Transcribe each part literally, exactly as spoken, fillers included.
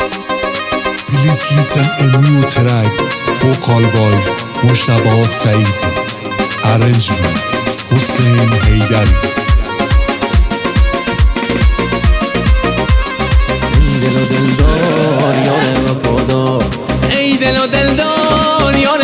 Please listen a new track, vocal by مجتبی سعید, arrangement حسین حیدری. ای دل و دلدار یار وفادار، ای دل و دلدار یار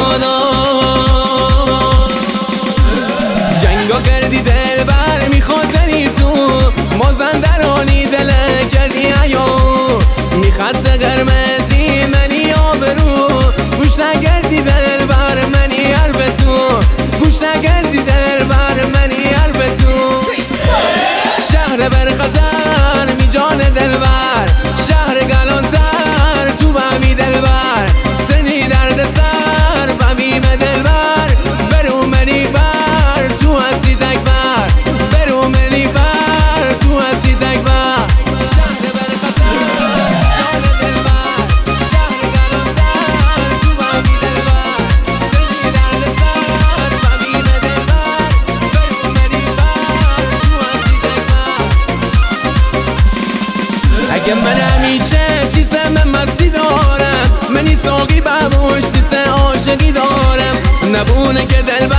وفادار، جنگا کردی دل بر میخاطری تو، مازندرانی دل کردی عیار، میخط قرمزی منی آبرو، گوش نکردی دل بر منی حرف تو، گوش نکردی دل بر منی حرف تو. شهر بر خطر می جان دلبر، شهر گلانتر تو بمی دلبر، سنی درد سر بمیم دلبر، برو منی بر تو هستی تکبر، برو منی بر تو هستی تکبر. شهر بر خطر جان دلبر، شهر گلانتر تو بمی دلبر، سنی درد سر بمیم دلبر، برو منی بر تو هستی تکبر. اگه من همیشه چیزم مستی دارم، منی ساقی بموش چیز عاشقی دارم، نبونه که دل